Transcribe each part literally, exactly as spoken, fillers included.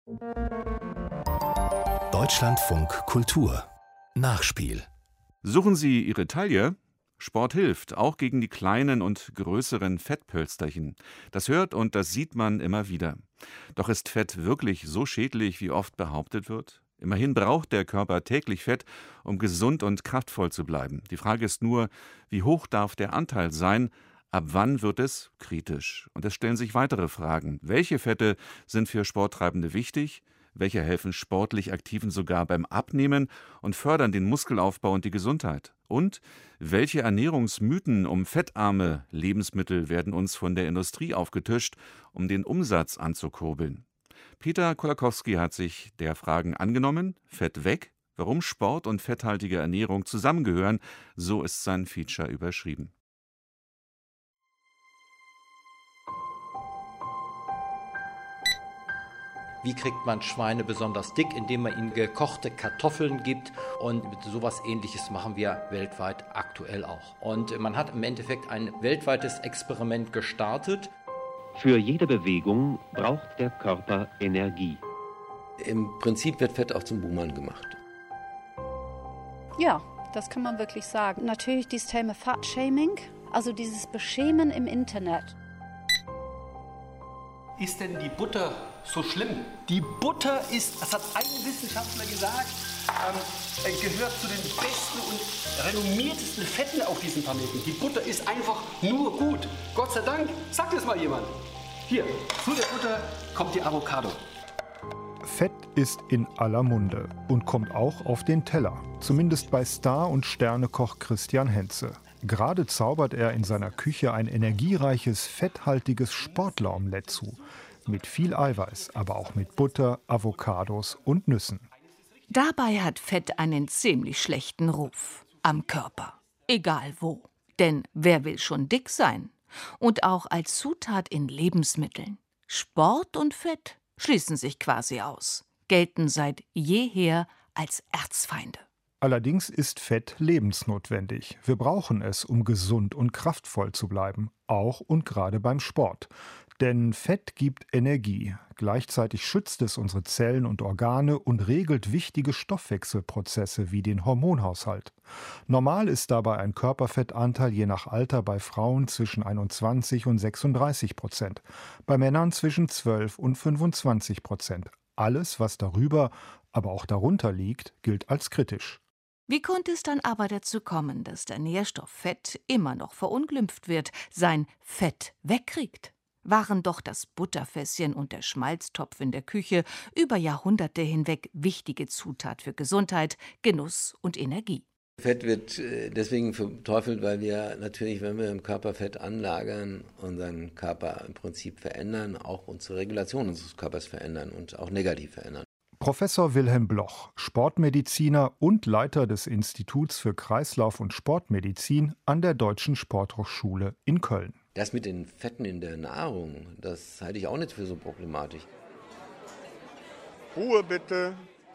Deutschlandfunk Kultur Nachspiel. Suchen Sie Ihre Taille? Sport hilft, auch gegen die kleinen und größeren Fettpölsterchen. Das hört und das sieht man immer wieder. Doch ist Fett wirklich so schädlich, wie oft behauptet wird? Immerhin braucht der Körper täglich Fett, um gesund und kraftvoll zu bleiben. Die Frage ist nur, wie hoch darf der Anteil sein? Ab wann wird es kritisch? Und es stellen sich weitere Fragen. Welche Fette sind für Sporttreibende wichtig? Welche helfen sportlich Aktiven sogar beim Abnehmen und fördern den Muskelaufbau und die Gesundheit? Und welche Ernährungsmythen um fettarme Lebensmittel werden uns von der Industrie aufgetischt, um den Umsatz anzukurbeln? Peter Kolakowski hat sich der Fragen angenommen. Fett weg? Warum Sport und fetthaltige Ernährung zusammengehören, so ist sein Feature überschrieben. Wie kriegt man Schweine besonders dick, indem man ihnen gekochte Kartoffeln gibt? Und sowas Ähnliches machen wir weltweit aktuell auch. Und man hat im Endeffekt ein weltweites Experiment gestartet. Für jede Bewegung braucht der Körper Energie. Im Prinzip wird Fett auch zum Buhmann gemacht. Ja, das kann man wirklich sagen. Natürlich dieses Thema Fat-Shaming, also dieses Beschämen im Internet. Ist denn die Butter so schlimm? Die Butter ist, das hat ein Wissenschaftler gesagt, ähm, gehört zu den besten und renommiertesten Fetten auf diesem Planeten. Die Butter ist einfach nur gut. Gott sei Dank, sagt es mal jemand. Hier, zu der Butter kommt die Avocado. Fett ist in aller Munde und kommt auch auf den Teller. Zumindest bei Star- und Sternekoch Christian Henze. Gerade zaubert er in seiner Küche ein energiereiches, fetthaltiges Sportler-Omelett zu. Mit viel Eiweiß, aber auch mit Butter, Avocados und Nüssen. Dabei hat Fett einen ziemlich schlechten Ruf. Am Körper. Egal wo. Denn wer will schon dick sein? Und auch als Zutat in Lebensmitteln. Sport und Fett schließen sich quasi aus. Gelten seit jeher als Erzfeinde. Allerdings ist Fett lebensnotwendig. Wir brauchen es, um gesund und kraftvoll zu bleiben, auch und gerade beim Sport. Denn Fett gibt Energie. Gleichzeitig schützt es unsere Zellen und Organe und regelt wichtige Stoffwechselprozesse wie den Hormonhaushalt. Normal ist dabei ein Körperfettanteil je nach Alter bei Frauen zwischen einundzwanzig und sechsunddreißig Prozent, bei Männern zwischen zwölf und fünfundzwanzig Prozent. Alles, was darüber, aber auch darunter liegt, gilt als kritisch. Wie konnte es dann aber dazu kommen, dass der Nährstoff Fett immer noch verunglimpft wird, sein Fett wegkriegt? Waren doch das Butterfässchen und der Schmalztopf in der Küche über Jahrhunderte hinweg wichtige Zutat für Gesundheit, Genuss und Energie. Fett wird deswegen verteufelt, weil wir natürlich, wenn wir im Körper Fett anlagern, unseren Körper im Prinzip verändern, auch unsere Regulation unseres Körpers verändern und auch negativ verändern. Professor Wilhelm Bloch, Sportmediziner und Leiter des Instituts für Kreislauf- und Sportmedizin an der Deutschen Sporthochschule in Köln. Das mit den Fetten in der Nahrung, das halte ich auch nicht für so problematisch. Ruhe bitte.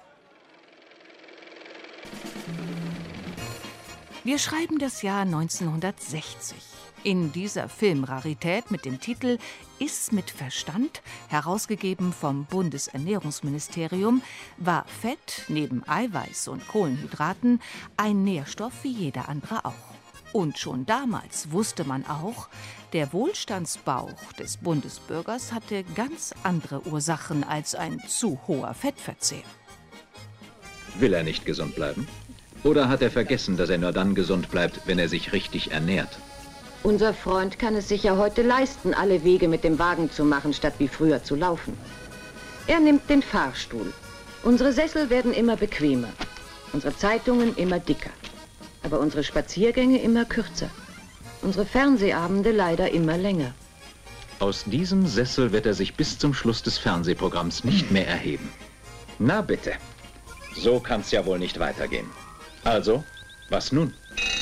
Wir schreiben das Jahr neunzehnhundertsechzig. In dieser Filmrarität mit dem Titel Iss mit Verstand, herausgegeben vom Bundesernährungsministerium, war Fett neben Eiweiß und Kohlenhydraten ein Nährstoff wie jeder andere auch. Und schon damals wusste man auch, der Wohlstandsbauch des Bundesbürgers hatte ganz andere Ursachen als ein zu hoher Fettverzehr. Will er nicht gesund bleiben? Oder hat er vergessen, dass er nur dann gesund bleibt, wenn er sich richtig ernährt? Unser Freund kann es sich ja heute leisten, alle Wege mit dem Wagen zu machen, statt wie früher zu laufen. Er nimmt den Fahrstuhl. Unsere Sessel werden immer bequemer, unsere Zeitungen immer dicker, aber unsere Spaziergänge immer kürzer, unsere Fernsehabende leider immer länger. Aus diesem Sessel wird er sich bis zum Schluss des Fernsehprogramms nicht mehr erheben. Na bitte, so kann's ja wohl nicht weitergehen. Also, was nun?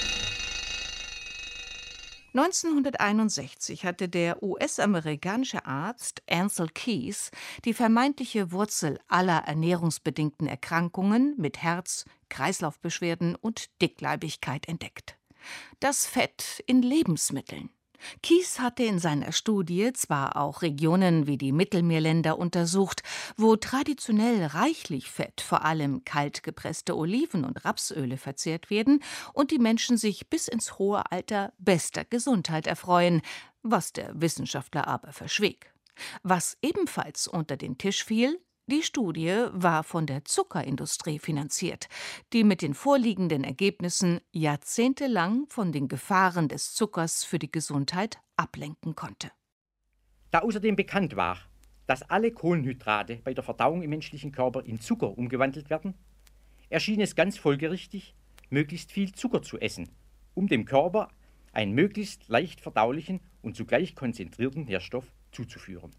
neunzehnhunderteinundsechzig hatte der U S-amerikanische Arzt Ancel Keys die vermeintliche Wurzel aller ernährungsbedingten Erkrankungen mit Herz-, Kreislaufbeschwerden und Dickleibigkeit entdeckt. Das Fett in Lebensmitteln. Kies hatte in seiner Studie zwar auch Regionen wie die Mittelmeerländer untersucht, wo traditionell reichlich Fett, vor allem kalt gepresste Oliven und Rapsöle verzehrt werden und die Menschen sich bis ins hohe Alter bester Gesundheit erfreuen, was der Wissenschaftler aber verschwieg. Was ebenfalls unter den Tisch fiel: Die Studie war von der Zuckerindustrie finanziert, die mit den vorliegenden Ergebnissen jahrzehntelang von den Gefahren des Zuckers für die Gesundheit ablenken konnte. Da außerdem bekannt war, dass alle Kohlenhydrate bei der Verdauung im menschlichen Körper in Zucker umgewandelt werden, erschien es ganz folgerichtig, möglichst viel Zucker zu essen, um dem Körper einen möglichst leicht verdaulichen und zugleich konzentrierten Nährstoff zuzuführen.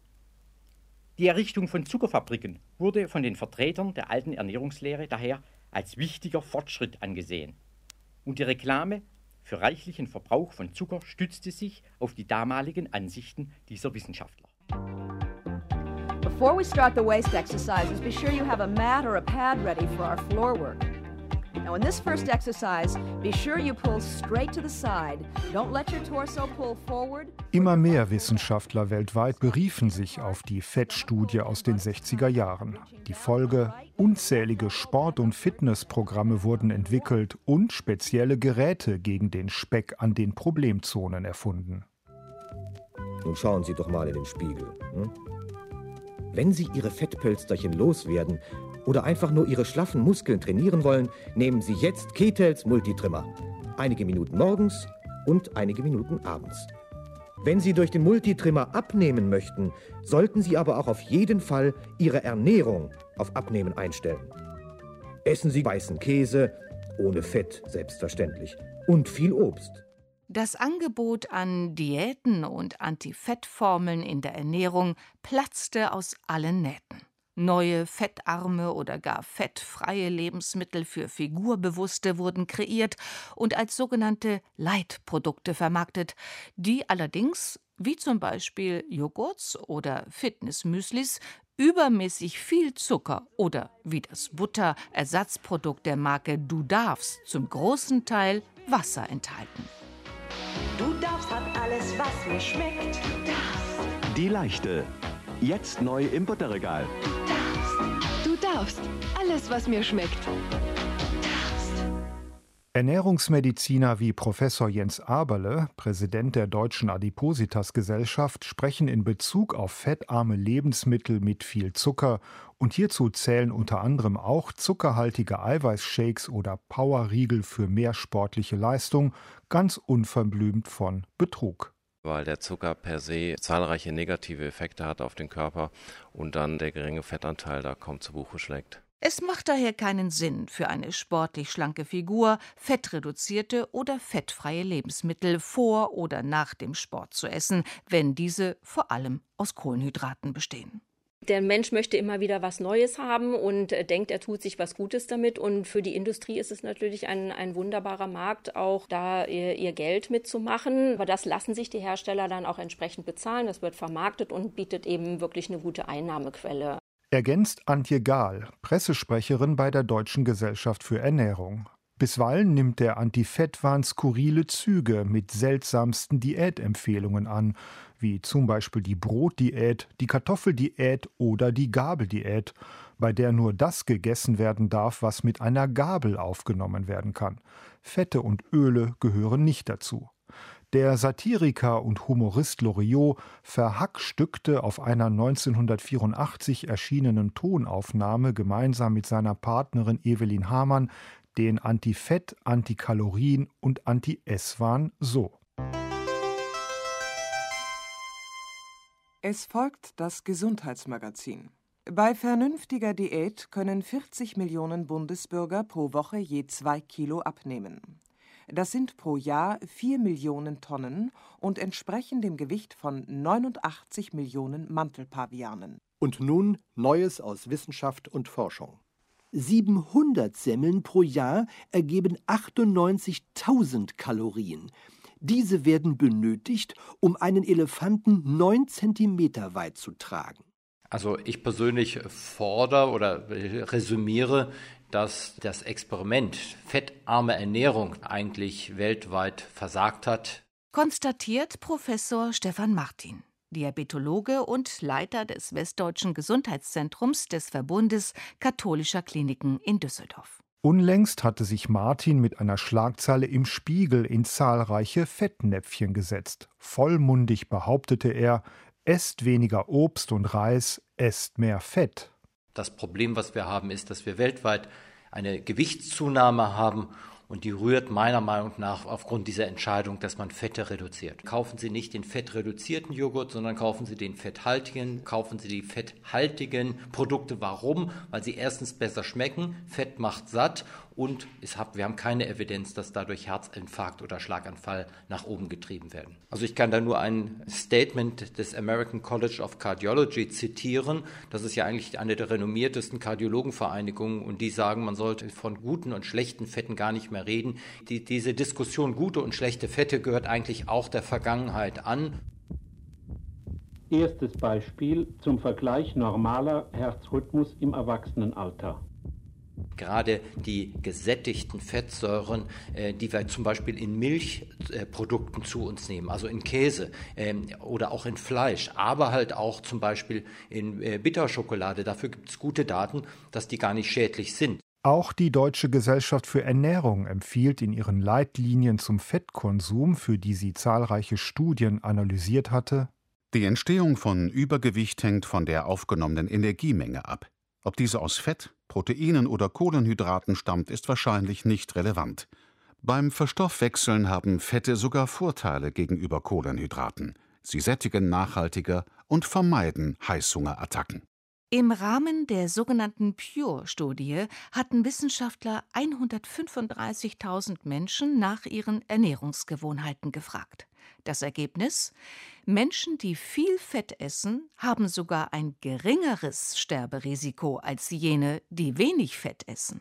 Die Errichtung von Zuckerfabriken wurde von den Vertretern der alten Ernährungslehre daher als wichtiger Fortschritt angesehen. Und die Reklame für reichlichen Verbrauch von Zucker stützte sich auf die damaligen Ansichten dieser Wissenschaftler. Before we start the waist exercises, be sure you have a mat or a pad ready for our floor work. Now in this first exercise, be sure you pull straight to the side. Don't let your torso pull forward. Immer mehr Wissenschaftler weltweit beriefen sich auf die Fettstudie aus den sechziger Jahren. Die Folge: unzählige Sport- und Fitnessprogramme wurden entwickelt und spezielle Geräte gegen den Speck an den Problemzonen erfunden. Nun schauen Sie doch mal in den Spiegel. Hm? Wenn Sie Ihre Fettpölsterchen loswerden oder einfach nur Ihre schlaffen Muskeln trainieren wollen, nehmen Sie jetzt Ketels Multitrimmer. Einige Minuten morgens und einige Minuten abends. Wenn Sie durch den Multitrimmer abnehmen möchten, sollten Sie aber auch auf jeden Fall Ihre Ernährung auf Abnehmen einstellen. Essen Sie weißen Käse, ohne Fett selbstverständlich, und viel Obst. Das Angebot an Diäten und Antifettformeln in der Ernährung platzte aus allen Nähten. Neue fettarme oder gar fettfreie Lebensmittel für Figurbewusste wurden kreiert und als sogenannte Leitprodukte vermarktet, die allerdings, wie zum Beispiel Joghurts oder Fitnessmüslis, übermäßig viel Zucker oder, wie das Butter-Ersatzprodukt der Marke Du darfst, zum großen Teil Wasser enthalten. Du darfst hat alles, was mir schmeckt. Du darfst. Die Leichte. Jetzt neu im Butterregal. Du darfst. Alles, was mir schmeckt. Ernährungsmediziner wie Professor Jens Aberle, Präsident der Deutschen Adipositas-Gesellschaft, sprechen in Bezug auf fettarme Lebensmittel mit viel Zucker, und hierzu zählen unter anderem auch zuckerhaltige Eiweißshakes oder Powerriegel für mehr sportliche Leistung, ganz unverblümt von Betrug. Weil der Zucker per se zahlreiche negative Effekte hat auf den Körper und dann der geringe Fettanteil da kaum zu Buche schlägt. Es macht daher keinen Sinn, für eine sportlich schlanke Figur fettreduzierte oder fettfreie Lebensmittel vor oder nach dem Sport zu essen, wenn diese vor allem aus Kohlenhydraten bestehen. Der Mensch möchte immer wieder was Neues haben und denkt, er tut sich was Gutes damit. Und für die Industrie ist es natürlich ein, ein wunderbarer Markt, auch da ihr, ihr Geld mitzumachen. Aber das lassen sich die Hersteller dann auch entsprechend bezahlen. Das wird vermarktet und bietet eben wirklich eine gute Einnahmequelle. Ergänzt Antje Gahl, Pressesprecherin bei der Deutschen Gesellschaft für Ernährung. Bisweilen nimmt der Antifettwahn skurrile Züge mit seltsamsten Diätempfehlungen an, wie zum Beispiel die Brotdiät, die Kartoffeldiät oder die Gabeldiät, bei der nur das gegessen werden darf, was mit einer Gabel aufgenommen werden kann. Fette und Öle gehören nicht dazu. Der Satiriker und Humorist Loriot verhackstückte auf einer neunzehnhundertvierundachtzig erschienenen Tonaufnahme gemeinsam mit seiner Partnerin Evelyn Hamann den Antifett-, Antikalorien- und Anti-Esswahn so. Es folgt das Gesundheitsmagazin. Bei vernünftiger Diät können vierzig Millionen Bundesbürger pro Woche je zwei Kilo abnehmen. Das sind pro Jahr vier Millionen Tonnen und entsprechen dem Gewicht von neunundachtzig Millionen Mantelpavianen. Und nun Neues aus Wissenschaft und Forschung. siebenhundert Semmeln pro Jahr ergeben achtundneunzigtausend Kalorien. Diese werden benötigt, um einen Elefanten neun Zentimeter weit zu tragen. Also ich persönlich fordere oder resümiere, dass das Experiment fettarme Ernährung eigentlich weltweit versagt hat. konstatiert Professor Stefan Martin, Diabetologe und Leiter des Westdeutschen Gesundheitszentrums des Verbundes katholischer Kliniken in Düsseldorf. Unlängst hatte sich Martin mit einer Schlagzeile im Spiegel in zahlreiche Fettnäpfchen gesetzt. Vollmundig behauptete er, esst weniger Obst und Reis, esst mehr Fett. Das Problem, was wir haben, ist, dass wir weltweit eine Gewichtszunahme haben und die rührt meiner Meinung nach aufgrund dieser Entscheidung, dass man Fette reduziert. Kaufen Sie nicht den fettreduzierten Joghurt, sondern kaufen Sie den fetthaltigen, kaufen Sie die fetthaltigen Produkte. Warum? Weil sie erstens besser schmecken, Fett macht satt und es hat, wir haben keine Evidenz, dass dadurch Herzinfarkt oder Schlaganfall nach oben getrieben werden. Also ich kann da nur ein Statement des American College of Cardiology zitieren. Das ist ja eigentlich eine der renommiertesten Kardiologenvereinigungen und die sagen, man sollte von guten und schlechten Fetten gar nicht mehr reden. Die, diese Diskussion gute und schlechte Fette gehört eigentlich auch der Vergangenheit an. Erstes Beispiel zum Vergleich normaler Herzrhythmus im Erwachsenenalter. Gerade die gesättigten Fettsäuren, äh, die wir zum Beispiel in Milchprodukten äh, zu uns nehmen, also in Käse ähm, oder auch in Fleisch, aber halt auch zum Beispiel in äh, Bitterschokolade. Dafür gibt es gute Daten, dass die gar nicht schädlich sind. Auch die Deutsche Gesellschaft für Ernährung empfiehlt in ihren Leitlinien zum Fettkonsum, für die sie zahlreiche Studien analysiert hatte: Die Entstehung von Übergewicht hängt von der aufgenommenen Energiemenge ab. Ob diese aus Fett, Proteinen oder Kohlenhydraten stammt, ist wahrscheinlich nicht relevant. Beim Verstoffwechseln haben Fette sogar Vorteile gegenüber Kohlenhydraten. Sie sättigen nachhaltiger und vermeiden Heißhungerattacken. Im Rahmen der sogenannten Pure-Studie hatten Wissenschaftler hundertfünfunddreißigtausend Menschen nach ihren Ernährungsgewohnheiten gefragt. Das Ergebnis? Menschen, die viel Fett essen, haben sogar ein geringeres Sterberisiko als jene, die wenig Fett essen.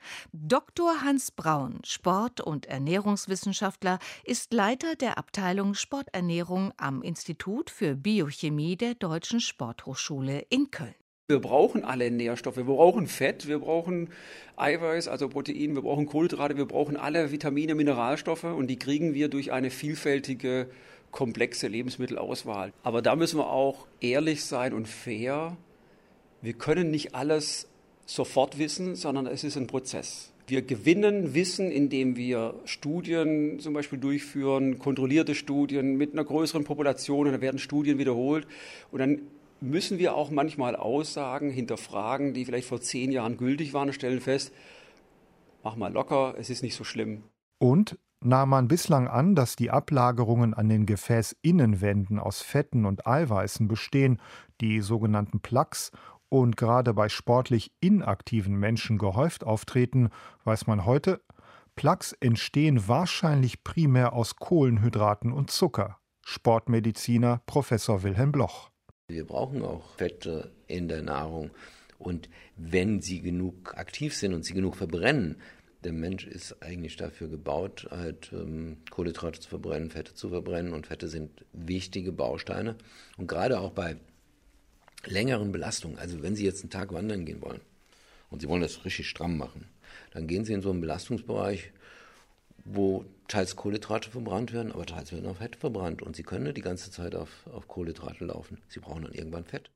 Doktor Hans Braun, Sport- und Ernährungswissenschaftler, ist Leiter der Abteilung Sporternährung am Institut für Biochemie der Deutschen Sporthochschule in Köln. Wir brauchen alle Nährstoffe. Wir brauchen Fett, wir brauchen Eiweiß, also Protein, wir brauchen Kohlenhydrate, wir brauchen alle Vitamine, Mineralstoffe und die kriegen wir durch eine vielfältige, komplexe Lebensmittelauswahl. Aber da müssen wir auch ehrlich sein und fair. Wir können nicht alles sofort wissen, sondern es ist ein Prozess. Wir gewinnen Wissen, indem wir Studien zum Beispiel durchführen, kontrollierte Studien mit einer größeren Population, und da werden Studien wiederholt und dann müssen wir auch manchmal Aussagen hinterfragen, die vielleicht vor zehn Jahren gültig waren und stellen fest, mach mal locker, es ist nicht so schlimm. Und nahm man bislang an, dass die Ablagerungen an den Gefäßinnenwänden aus Fetten und Eiweißen bestehen, die sogenannten Plaques, und gerade bei sportlich inaktiven Menschen gehäuft auftreten, weiß man heute, Plaques entstehen wahrscheinlich primär aus Kohlenhydraten und Zucker. Sportmediziner Professor Wilhelm Bloch. Wir brauchen auch Fette in der Nahrung und wenn sie genug aktiv sind und sie genug verbrennen, der Mensch ist eigentlich dafür gebaut, halt ähm, Kohlenhydrate zu verbrennen, Fette zu verbrennen und Fette sind wichtige Bausteine und gerade auch bei längeren Belastungen, also wenn Sie jetzt einen Tag wandern gehen wollen und Sie wollen das richtig stramm machen, dann gehen Sie in so einen Belastungsbereich, wo teils Kohlenhydrate verbrannt werden, aber teils werden auch Fette verbrannt. Und Sie können nicht die ganze Zeit auf, auf Kohlenhydrate laufen. Sie brauchen dann irgendwann Fett.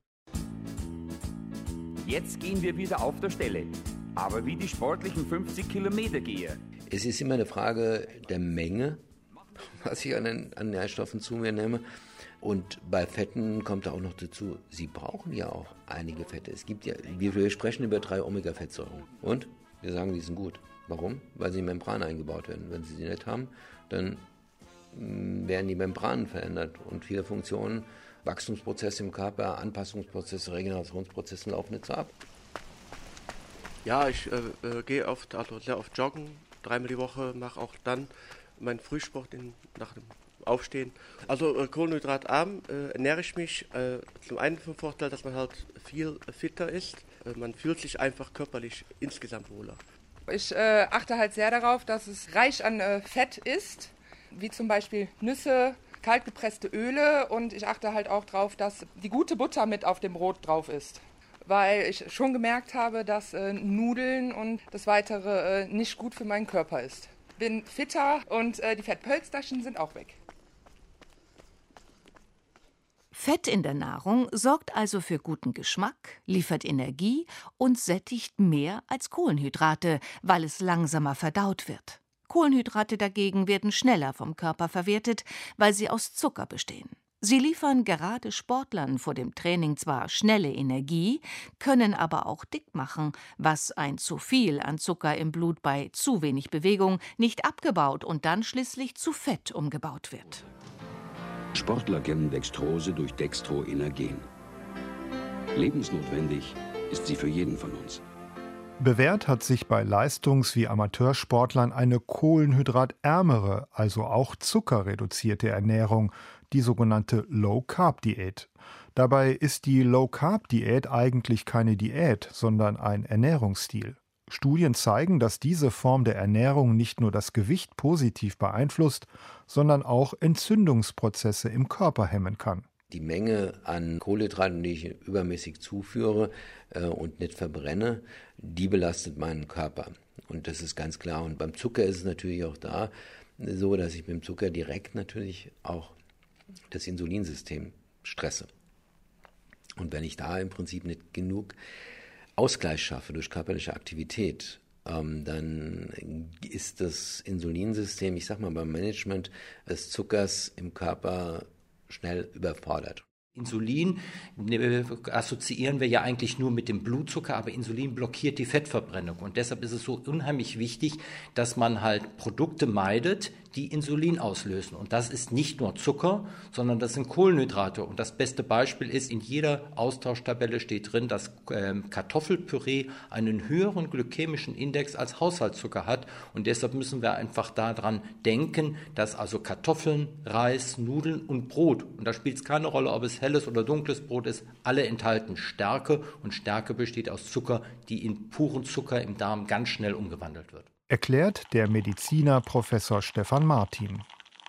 Jetzt gehen wir wieder auf der Stelle. Aber wie die sportlichen fünfzig Kilometer gehe. Es ist immer eine Frage der Menge, was ich an, den, an Nährstoffen zu mir nehme. Und bei Fetten kommt da auch noch dazu, Sie brauchen ja auch einige Fette. Es gibt ja, wir sprechen über drei Omega-Fettsäuren. Und wir sagen, die sind gut. Warum? Weil sie in Membran eingebaut werden. Wenn Sie sie nicht haben, dann werden die Membranen verändert und viele Funktionen, Wachstumsprozesse im Körper, Anpassungsprozesse, Regenerationsprozesse laufen nicht so ab. Ja, ich äh, äh, gehe oft, also sehr oft joggen, dreimal die Woche, mache auch dann meinen Frühsport in, nach dem Aufstehen. Also äh, kohlenhydratarm äh, ernähre ich mich. Äh, zum einen vom Vorteil, dass man halt viel fitter ist. Äh, man fühlt sich einfach körperlich insgesamt wohler. Ich äh, achte halt sehr darauf, dass es reich an äh, Fett ist, wie zum Beispiel Nüsse, kaltgepresste Öle und ich achte halt auch darauf, dass die gute Butter mit auf dem Brot drauf ist. Weil ich schon gemerkt habe, dass äh, Nudeln und das Weitere äh, nicht gut für meinen Körper ist. Bin fitter und äh, die Fettpölsterchen sind auch weg. Fett in der Nahrung sorgt also für guten Geschmack, liefert Energie und sättigt mehr als Kohlenhydrate, weil es langsamer verdaut wird. Kohlenhydrate dagegen werden schneller vom Körper verwertet, weil sie aus Zucker bestehen. Sie liefern gerade Sportlern vor dem Training zwar schnelle Energie, können aber auch dick machen, was ein zu viel an Zucker im Blut bei zu wenig Bewegung nicht abgebaut und dann schließlich zu Fett umgebaut wird. Sportler kennen Dextrose durch Dextroenergen. Lebensnotwendig ist sie für jeden von uns. Bewährt hat sich bei Leistungs- wie Amateursportlern eine kohlenhydratärmere, also auch zuckerreduzierte Ernährung, die sogenannte Low-Carb-Diät. Dabei ist die Low-Carb-Diät eigentlich keine Diät, sondern ein Ernährungsstil. Studien zeigen, dass diese Form der Ernährung nicht nur das Gewicht positiv beeinflusst, sondern auch Entzündungsprozesse im Körper hemmen kann. Die Menge an Kohlenhydraten, die ich übermäßig zuführe äh, und nicht verbrenne, die belastet meinen Körper. Und das ist ganz klar. Und beim Zucker ist es natürlich auch da so, dass ich mit dem Zucker direkt natürlich auch das Insulinsystem stresse. Und wenn ich da im Prinzip nicht genug Ausgleich schaffe durch körperliche Aktivität, ähm, dann ist das Insulinsystem, ich sag mal beim Management des Zuckers im Körper schnell überfordert. Insulin äh, assoziieren wir ja eigentlich nur mit dem Blutzucker, aber Insulin blockiert die Fettverbrennung. Und deshalb ist es so unheimlich wichtig, dass man halt Produkte meidet, die Insulin auslösen. Und das ist nicht nur Zucker, sondern das sind Kohlenhydrate. Und das beste Beispiel ist, in jeder Austauschtabelle steht drin, dass äh, Kartoffelpüree einen höheren glykämischen Index als Haushaltszucker hat. Und deshalb müssen wir einfach daran denken, dass also Kartoffeln, Reis, Nudeln und Brot, und da spielt es keine Rolle, ob es helles oder dunkles Brot ist, alle enthalten Stärke. Und Stärke besteht aus Zucker, die in puren Zucker im Darm ganz schnell umgewandelt wird. Erklärt der Mediziner Professor Stefan Martin.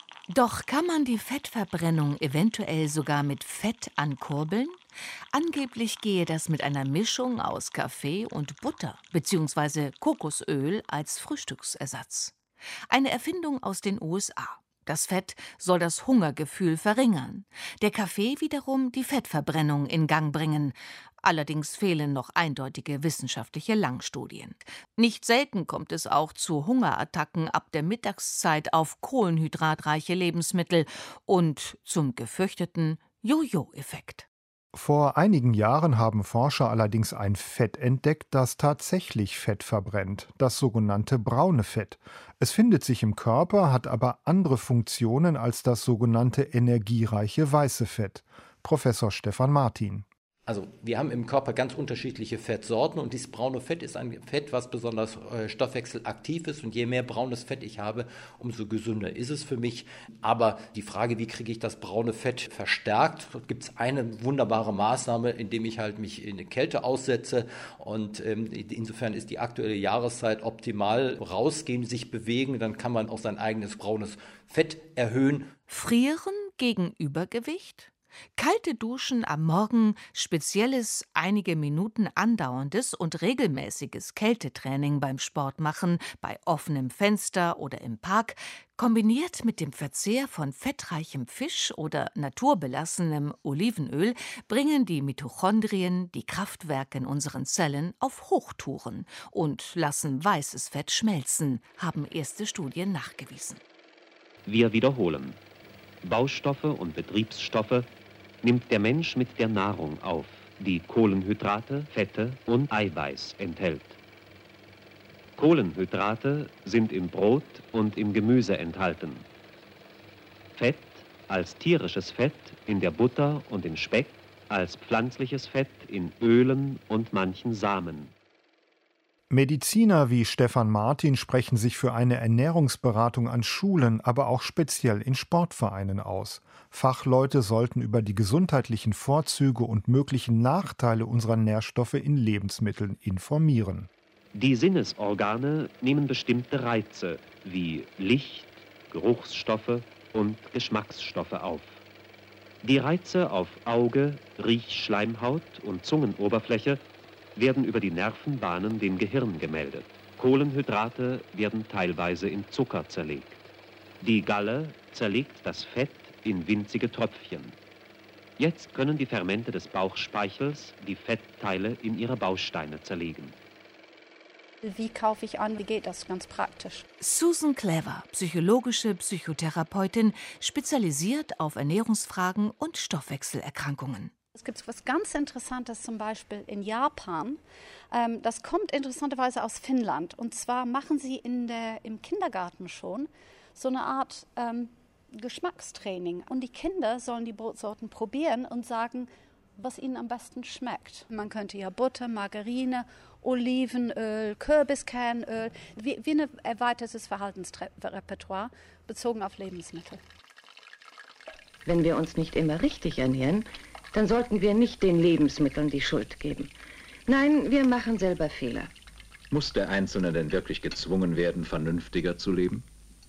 Doch kann man die Fettverbrennung eventuell sogar mit Fett ankurbeln? Angeblich gehe das mit einer Mischung aus Kaffee und Butter bzw. Kokosöl als Frühstücksersatz. Eine Erfindung aus den U S A. Das Fett soll das Hungergefühl verringern. Der Kaffee wiederum die Fettverbrennung in Gang bringen. Allerdings fehlen noch eindeutige wissenschaftliche Langstudien. Nicht selten kommt es auch zu Hungerattacken ab der Mittagszeit auf kohlenhydratreiche Lebensmittel und zum gefürchteten Jojo-Effekt. Vor einigen Jahren haben Forscher allerdings ein Fett entdeckt, das tatsächlich Fett verbrennt, das sogenannte braune Fett. Es findet sich im Körper, hat aber andere Funktionen als das sogenannte energiereiche weiße Fett. Professor Stefan Martin. Also wir haben im Körper ganz unterschiedliche Fettsorten und dieses braune Fett ist ein Fett, was besonders äh, stoffwechselaktiv ist, und je mehr braunes Fett ich habe, umso gesünder ist es für mich. Aber die Frage, wie kriege ich das braune Fett verstärkt? Dort gibt es eine wunderbare Maßnahme, indem ich halt mich in die Kälte aussetze, und ähm, insofern ist die aktuelle Jahreszeit optimal. Rausgehen, sich bewegen, dann kann man auch sein eigenes braunes Fett erhöhen. Frieren gegen Übergewicht? Kalte Duschen am Morgen, spezielles, einige Minuten andauerndes und regelmäßiges Kältetraining beim Sport machen, bei offenem Fenster oder im Park, kombiniert mit dem Verzehr von fettreichem Fisch oder naturbelassenem Olivenöl, bringen die Mitochondrien, die Kraftwerke in unseren Zellen, auf Hochtouren und lassen weißes Fett schmelzen, haben erste Studien nachgewiesen. Wir wiederholen. Baustoffe und Betriebsstoffe nimmt der Mensch mit der Nahrung auf, die Kohlenhydrate, Fette und Eiweiß enthält. Kohlenhydrate sind im Brot und im Gemüse enthalten. Fett als tierisches Fett in der Butter und im Speck, als pflanzliches Fett in Ölen und manchen Samen. Mediziner wie Stefan Martin sprechen sich für eine Ernährungsberatung an Schulen, aber auch speziell in Sportvereinen aus. Fachleute sollten über die gesundheitlichen Vorzüge und möglichen Nachteile unserer Nährstoffe in Lebensmitteln informieren. Die Sinnesorgane nehmen bestimmte Reize wie Licht, Geruchsstoffe und Geschmacksstoffe auf. Die Reize auf Auge, Riechschleimhaut und Zungenoberfläche werden über die Nervenbahnen dem Gehirn gemeldet. Kohlenhydrate werden teilweise in Zucker zerlegt. Die Galle zerlegt das Fett in winzige Tröpfchen. Jetzt können die Fermente des Bauchspeichels die Fettteile in ihre Bausteine zerlegen. Wie kaufe ich an? Wie geht das ganz praktisch? Susan Clever, psychologische Psychotherapeutin, spezialisiert auf Ernährungsfragen und Stoffwechselerkrankungen. Es gibt etwas ganz Interessantes zum Beispiel in Japan. Ähm, das kommt interessanterweise aus Finnland. Und zwar machen sie in der, im Kindergarten schon so eine Art ähm, Geschmackstraining. Und die Kinder sollen die Brotsorten probieren und sagen, was ihnen am besten schmeckt. Man könnte ja Butter, Margarine, Olivenöl, Kürbiskernöl, wie, wie ein erweitertes Verhaltensrepertoire bezogen auf Lebensmittel. Wenn wir uns nicht immer richtig ernähren, dann sollten wir nicht den Lebensmitteln die Schuld geben. Nein, wir machen selber Fehler. Muss der Einzelne denn wirklich gezwungen werden, vernünftiger zu leben?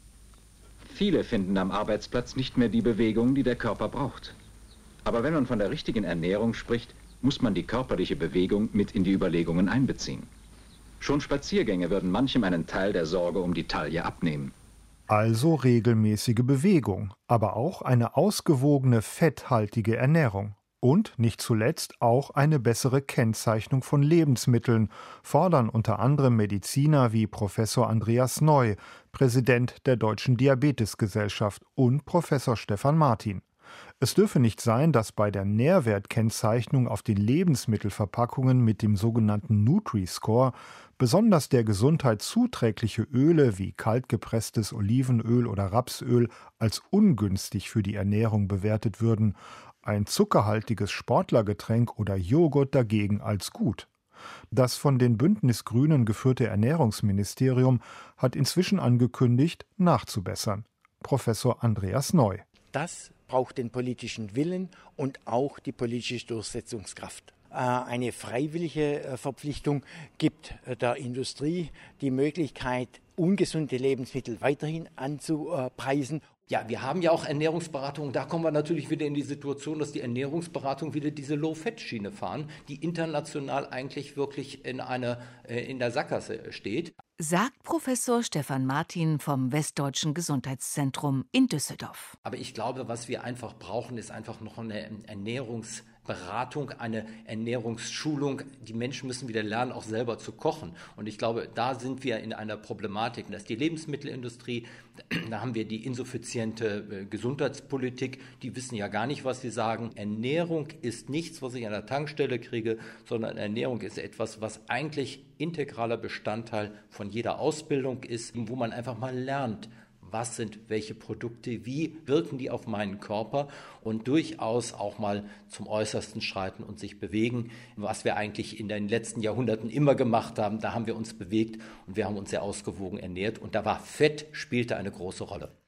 Viele finden am Arbeitsplatz nicht mehr die Bewegung, die der Körper braucht. Aber wenn man von der richtigen Ernährung spricht, muss man die körperliche Bewegung mit in die Überlegungen einbeziehen. Schon Spaziergänge würden manchem einen Teil der Sorge um die Taille abnehmen. Also regelmäßige Bewegung, aber auch eine ausgewogene, fetthaltige Ernährung. Und nicht zuletzt auch eine bessere Kennzeichnung von Lebensmitteln, fordern unter anderem Mediziner wie Professor Andreas Neu, Präsident der Deutschen Diabetesgesellschaft, und Professor Stefan Martin. Es dürfe nicht sein, dass bei der Nährwertkennzeichnung auf den Lebensmittelverpackungen mit dem sogenannten Nutri-Score besonders der Gesundheit zuträgliche Öle wie kaltgepresstes Olivenöl oder Rapsöl als ungünstig für die Ernährung bewertet würden, ein zuckerhaltiges Sportlergetränk oder Joghurt dagegen als gut. Das von den Bündnis-Grünen geführte Ernährungsministerium hat inzwischen angekündigt, nachzubessern. Professor Andreas Neu. Das braucht den politischen Willen und auch die politische Durchsetzungskraft. Eine freiwillige Verpflichtung gibt der Industrie die Möglichkeit, ungesunde Lebensmittel weiterhin anzupreisen. Ja, wir haben ja auch Ernährungsberatungen. Da kommen wir natürlich wieder in die Situation, dass die Ernährungsberatung wieder diese Low-Fat-Schiene fahren, die international eigentlich wirklich in, eine, in der Sackgasse steht. Sagt Professor Stefan Martin vom Westdeutschen Gesundheitszentrum in Düsseldorf. Aber ich glaube, was wir einfach brauchen, ist einfach noch eine Ernährungsberatung, eine Ernährungsschulung. Die Menschen müssen wieder lernen, auch selber zu kochen. Und ich glaube, da sind wir in einer Problematik. Das ist die Lebensmittelindustrie, da haben wir die insuffiziente Gesundheitspolitik. Die wissen ja gar nicht, was sie sagen. Ernährung ist nichts, was ich an der Tankstelle kriege, sondern Ernährung ist etwas, was eigentlich integraler Bestandteil von jeder Ausbildung ist, wo man einfach mal lernt, was sind welche Produkte, wie wirken die auf meinen Körper und durchaus auch mal zum Äußersten schreiten und sich bewegen, was wir eigentlich in den letzten Jahrhunderten immer gemacht haben. Da haben wir uns bewegt und wir haben uns sehr ausgewogen ernährt und da war Fett, spielte eine große Rolle.